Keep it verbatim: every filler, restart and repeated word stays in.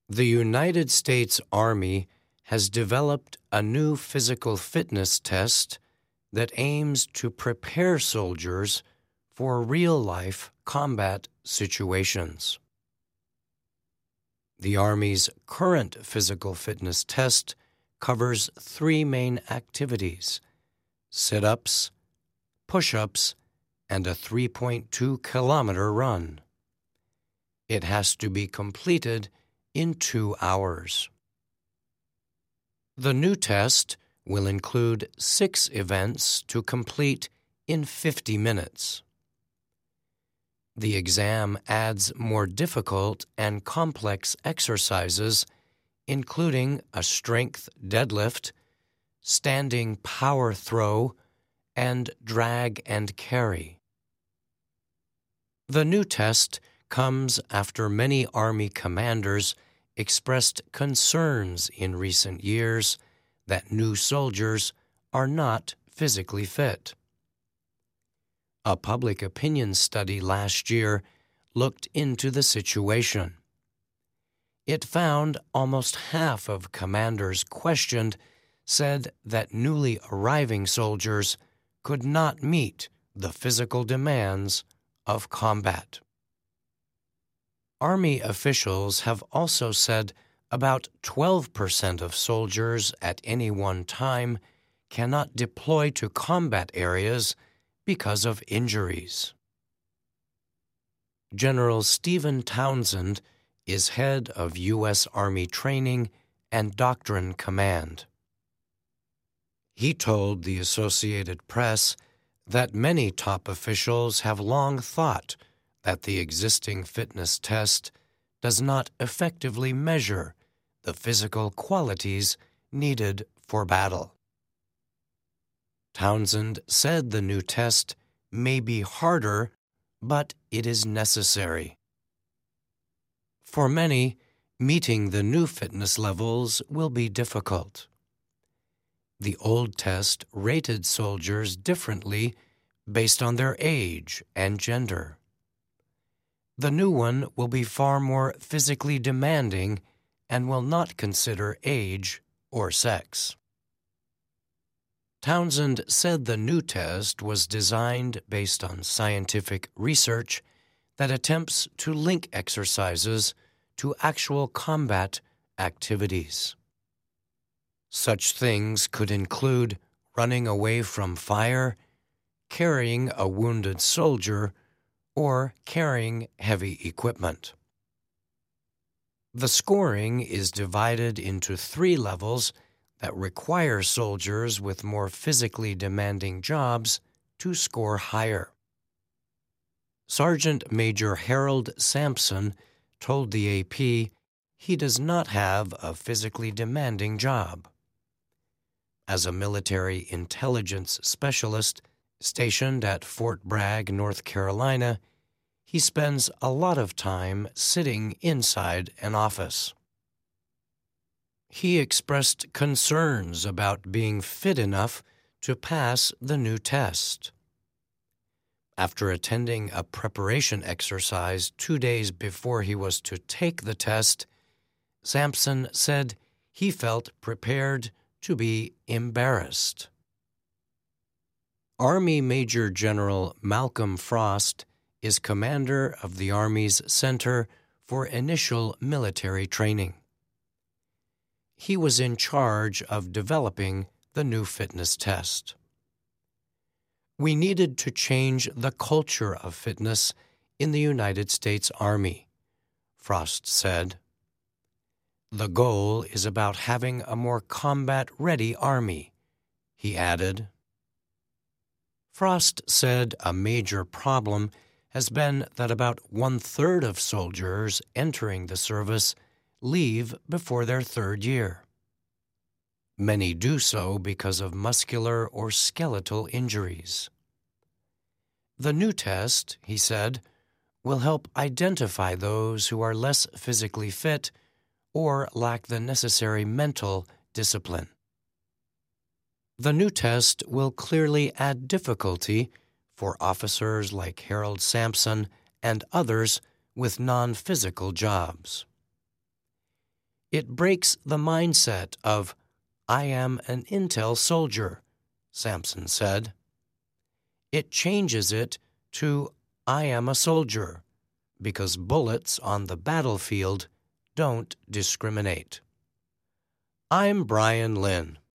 The United States Army has developed a new physical fitness test that aims to prepare soldiers for real-life combat situations. The Army's current physical fitness test covers three main activities: sit-ups, push-ups, and a three point two kilometer run. It has to be completed in two hours. The new test will include six events to complete in fifty minutes. The exam adds more difficult and complex exercises, including a strength deadlift, standing power throw, and drag and carry. The new test comes after many Army commanders expressed concerns in recent years that new soldiers are not physically fit. A public opinion study last year looked into the situation. It found almost half of commanders questioned said that newly arriving soldiers could not meet the physical demands of combat. Army officials have also said about twelve percent of soldiers at any one time cannot deploy to combat areas because of injuries. General Stephen Townsend is head of U S Army Training and Doctrine Command. He told the Associated Press that many top officials have long thought that the existing fitness test does not effectively measure the physical qualities needed for battle. Townsend said the new test may be harder, but it is necessary. For many, meeting the new fitness levels will be difficult. The old test rated soldiers differently based on their age and gender. The new one will be far more physically demanding and will not consider age or sex. Townsend said the new test was designed based on scientific research that attempts to link exercises to actual combat activities. Such things could include running away from fire, carrying a wounded soldier, or carrying heavy equipment. The scoring is divided into three levels that require soldiers with more physically demanding jobs to score higher. Sergeant Major Harold Sampson told the A P he does not have a physically demanding job. As a military intelligence specialist stationed at Fort Bragg, North Carolina, he spends a lot of time sitting inside an office. He expressed concerns about being fit enough to pass the new test. After attending a preparation exercise two days before he was to take the test, Sampson said he felt prepared to be embarrassed. Army Major General Malcolm Frost is commander of the Army's Center for Initial Military Training. He was in charge of developing the new fitness test. We needed to change the culture of fitness in the United States Army, Frost said. The goal is about having a more combat-ready Army, he added. Frost said a major problem has been that about one-third of soldiers entering the service leave before their third year. Many do so because of muscular or skeletal injuries. The new test, he said, will help identify those who are less physically fit or lack the necessary mental discipline. The new test will clearly add difficulty for officers like Harold Sampson and others with non-physical jobs. It breaks the mindset of, "I am an intel soldier," Sampson said. It changes it to, "I am a soldier," because bullets on the battlefield don't discriminate. I'm Brian Lynn.